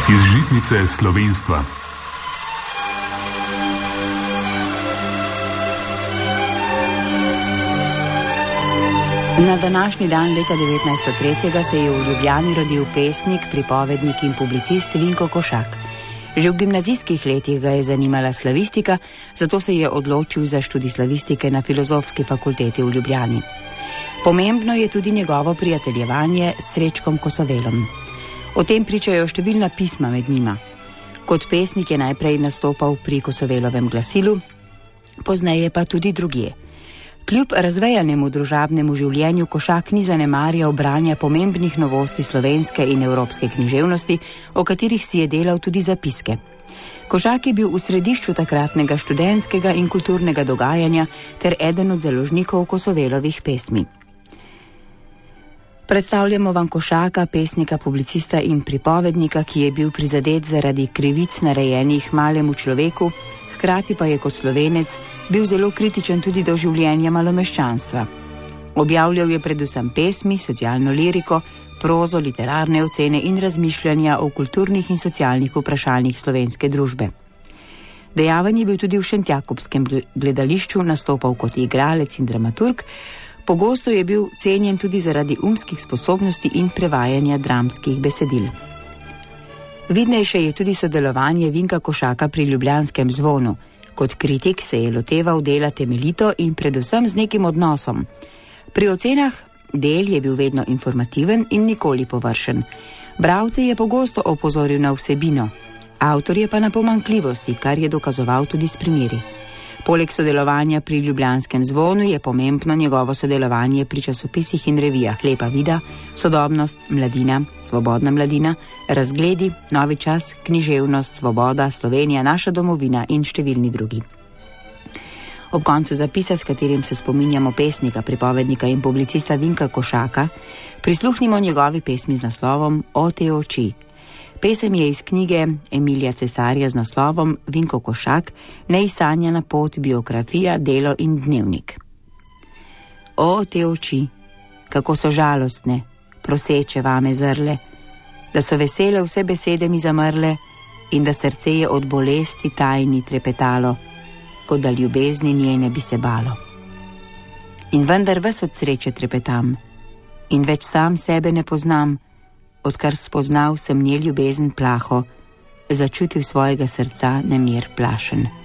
Iz žitnice slovenstva. Na današnji dan leta 1903 se je v Ljubljani rodil pesnik, pripovednik in publicist Vinko Košak. Že v gimnazijskih letih ga je zanimala slavistika, zato se je odločil za študij slavistike na Filozofski fakulteti v Ljubljani. Pomembno je tudi njegovo prijateljevanje s Srečkom Kosovelom. O tem pričajo številna pisma med njima. Kot pesnik je najprej nastopal pri Kosovelovem glasilu, pozneje pa tudi drugje. Kljub razvejanemu družabnemu življenju Košak ni zanemarjal branja pomembnih novosti slovenske in evropske književnosti, o katerih si je delal tudi zapiske. Košak je bil v središču takratnega študentskega in kulturnega dogajanja ter eden od založnikov Kosovelovih pesmi. Predstavljamo vam Košaka, pesnika, publicista in pripovednika, ki je bil prizadet zaradi krivic narejenih malemu človeku, hkrati pa je kot Slovenec bil zelo kritičen tudi do življenja malomeščanstva. Objavljal je predvsem pesmi, socialno liriko, prozo, literarne ocene in razmišljanja o kulturnih in socialnih vprašanjih slovenske družbe. Dejaven je bil tudi v Šentjakobskem gledališču, nastopal kot igralec in dramaturg, pogosto je bil cenjen tudi zaradi umskih sposobnosti in prevajanja dramskih besedil. Vidnejše je tudi sodelovanje Vinka Košaka pri Ljubljanskem zvonu. Kot kritik se je loteval dela temeljito in predvsem z nekim odnosom. Pri ocenah del je bil vedno informativen in nikoli površen. Bralce je pogosto opozoril na vsebino, avtorje pa na pomanjkljivosti, kar je dokazoval tudi s primeri. Poleg sodelovanja pri Ljubljanskem zvonu je pomembno njegovo sodelovanje pri časopisih in revijah Lepa vida, Sodobnost, Mladina, Svobodna mladina, Razgledi, Novi čas, Književnost, Svoboda, Slovenija, Naša domovina in številni drugi. Ob koncu zapisa, s katerim se spominjamo pesnika, pripovednika in publicista Vinka Košaka, prisluhnimo njegovi pesmi z naslovom O te oči. Pesem je iz knjige Emilija Cesarja z naslovom Vinko Košak, neizsanjana pot, biografija, delo in dnevnik. O, te oči, kako so žalostne, proseče vame zrle, da so vesele vse besede mi zamrle in da srce je od bolesti tajni trepetalo, kot da ljubezni njene bi se balo. In vendar ves od sreče trepetam in več sam sebe ne poznam, odkar spoznal sem nje ljubezen plaho, začutil svojega srca nemir plašen.